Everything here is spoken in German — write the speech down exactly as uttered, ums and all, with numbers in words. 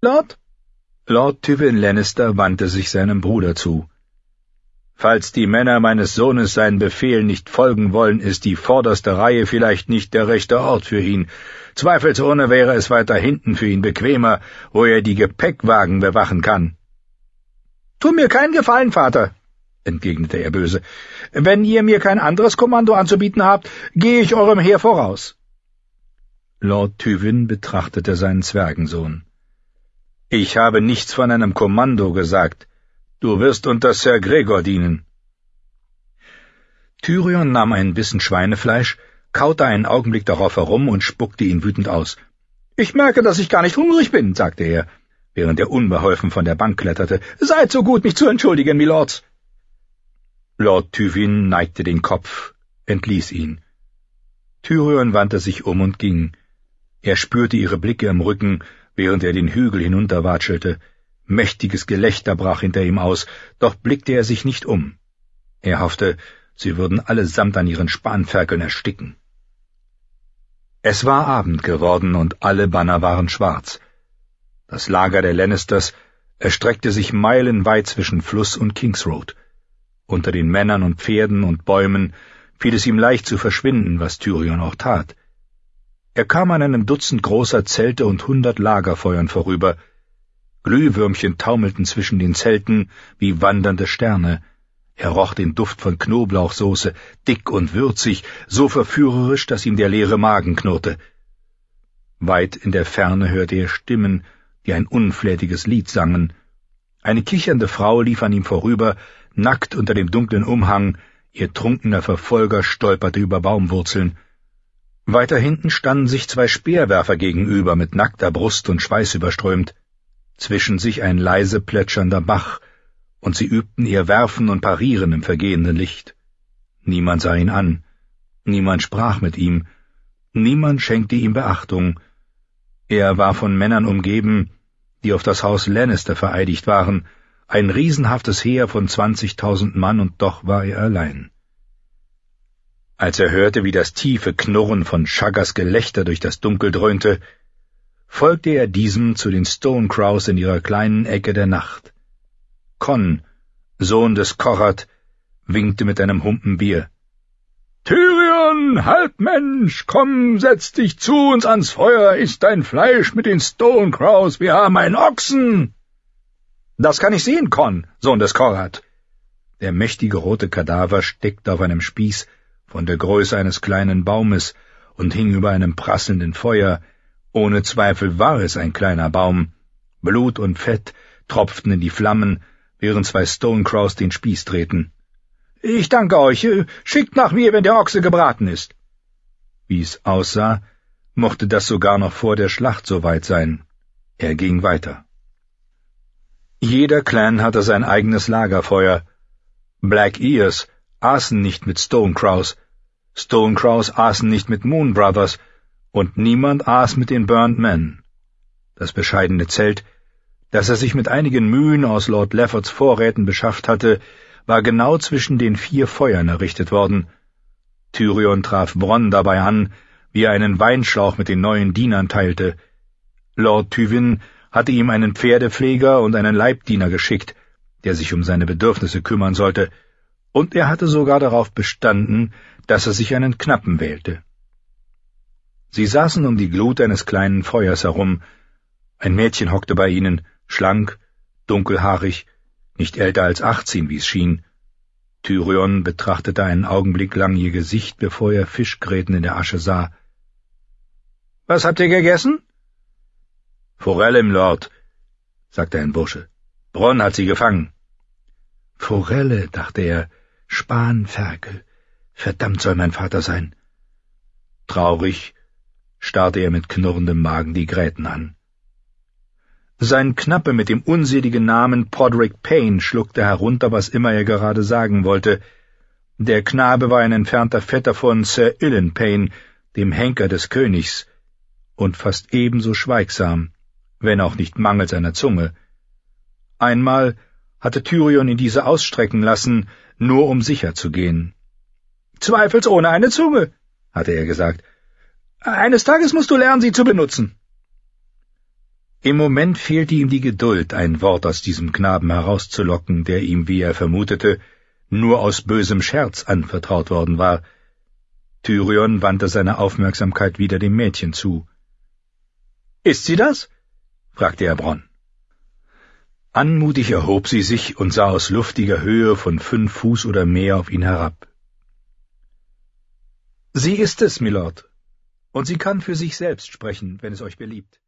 Lord?« Lord Tywin Lannister wandte sich seinem Bruder zu. »Falls die Männer meines Sohnes seinen Befehl nicht folgen wollen, ist die vorderste Reihe vielleicht nicht der rechte Ort für ihn. Zweifelsohne wäre es weiter hinten für ihn bequemer, wo er die Gepäckwagen bewachen kann.« »Tu mir keinen Gefallen, Vater«, entgegnete er böse. »Wenn ihr mir kein anderes Kommando anzubieten habt, gehe ich eurem Heer voraus.« Lord Tywin betrachtete seinen Zwergensohn. »Ich habe nichts von einem Kommando gesagt. Du wirst unter Sir Gregor dienen.« Tyrion nahm einen Bissen Schweinefleisch, kaute einen Augenblick darauf herum und spuckte ihn wütend aus. »Ich merke, dass ich gar nicht hungrig bin«, sagte er, während er unbeholfen von der Bank kletterte. »Seid so gut, mich zu entschuldigen, Milords.« Lord Tywin neigte den Kopf, entließ ihn. Tyrion wandte sich um und ging. Er spürte ihre Blicke im Rücken, während er den Hügel hinunterwatschelte. Mächtiges Gelächter brach hinter ihm aus, doch blickte er sich nicht um. Er hoffte, sie würden allesamt an ihren Spanferkeln ersticken. Es war Abend geworden und alle Banner waren schwarz. Das Lager der Lannisters erstreckte sich meilenweit zwischen Fluss und Kings Road. Unter den Männern und Pferden und Bäumen fiel es ihm leicht zu verschwinden, was Tyrion auch tat. Er kam an einem Dutzend großer Zelte und hundert Lagerfeuern vorüber. Glühwürmchen taumelten zwischen den Zelten wie wandernde Sterne. Er roch den Duft von Knoblauchsoße, dick und würzig, so verführerisch, dass ihm der leere Magen knurrte. Weit in der Ferne hörte er Stimmen, die ein unflätiges Lied sangen. Eine kichernde Frau lief an ihm vorüber, nackt unter dem dunklen Umhang, ihr trunkener Verfolger stolperte über Baumwurzeln. Weiter hinten standen sich zwei Speerwerfer gegenüber, mit nackter Brust und schweißüberströmt. Zwischen sich ein leise plätschernder Bach, und sie übten ihr Werfen und Parieren im vergehenden Licht. Niemand sah ihn an, niemand sprach mit ihm, niemand schenkte ihm Beachtung. Er war von Männern umgeben, die auf das Haus Lannister vereidigt waren, ein riesenhaftes Heer von zwanzigtausend Mann, und doch war er allein. Als er hörte, wie das tiefe Knurren von Shaggers Gelächter durch das Dunkel dröhnte, folgte er diesem zu den Stonecrows in ihrer kleinen Ecke der Nacht. Conn, Sohn des Korrat, winkte mit einem Humpen Bier. »Tyrion, Halbmensch, komm, setz dich zu uns ans Feuer, iss dein Fleisch mit den Stonecrows, wir haben einen Ochsen!« »Das kann ich sehen, Conn, Sohn des Korrat.« Der mächtige rote Kadaver steckte auf einem Spieß von der Größe eines kleinen Baumes und hing über einem prasselnden Feuer. Ohne Zweifel war es ein kleiner Baum. Blut und Fett tropften in die Flammen, während zwei Stonecrows den Spieß drehten. »Ich danke euch. Schickt nach mir, wenn der Ochse gebraten ist.« Wie es aussah, mochte das sogar noch vor der Schlacht so weit sein. Er ging weiter. Jeder Clan hatte sein eigenes Lagerfeuer. Black Ears aßen nicht mit Stonecrows, Stonecrows aßen nicht mit Moon Brothers, und niemand aß mit den Burnt Men. Das bescheidene Zelt, das er sich mit einigen Mühen aus Lord Leffords Vorräten beschafft hatte, war genau zwischen den vier Feuern errichtet worden. Tyrion traf Bronn dabei an, wie er einen Weinschlauch mit den neuen Dienern teilte. Lord Tywin hatte ihm einen Pferdepfleger und einen Leibdiener geschickt, der sich um seine Bedürfnisse kümmern sollte, und er hatte sogar darauf bestanden, dass er sich einen Knappen wählte. Sie saßen um die Glut eines kleinen Feuers herum. Ein Mädchen hockte bei ihnen, schlank, dunkelhaarig, nicht älter als achtzehn, wie es schien. Tyrion betrachtete einen Augenblick lang ihr Gesicht, bevor er Fischgräten in der Asche sah. »Was habt ihr gegessen?« »Forelle, im Lord«, sagte ein Bursche. »Bronn hat sie gefangen.« »Forelle«, dachte er, »Spanferkel. Verdammt soll mein Vater sein.« Traurig starrte er mit knurrendem Magen die Gräten an. Sein Knappe mit dem unseligen Namen Podrick Payne schluckte herunter, was immer er gerade sagen wollte. Der Knabe war ein entfernter Vetter von Sir Ilyn Payne, dem Henker des Königs, und fast ebenso schweigsam, wenn auch nicht mangels einer Zunge. Einmal hatte Tyrion ihn diese ausstrecken lassen, nur um sicher zu gehen. »Zweifelsohne eine Zunge«, hatte er gesagt. »Eines Tages musst du lernen, sie zu benutzen.« Im Moment fehlte ihm die Geduld, ein Wort aus diesem Knaben herauszulocken, der ihm, wie er vermutete, nur aus bösem Scherz anvertraut worden war. Tyrion wandte seine Aufmerksamkeit wieder dem Mädchen zu. »Ist sie das?« fragte er Bronn. Anmutig erhob sie sich und sah aus luftiger Höhe von fünf Fuß oder mehr auf ihn herab. »Sie ist es, Milord, und sie kann für sich selbst sprechen, wenn es euch beliebt.«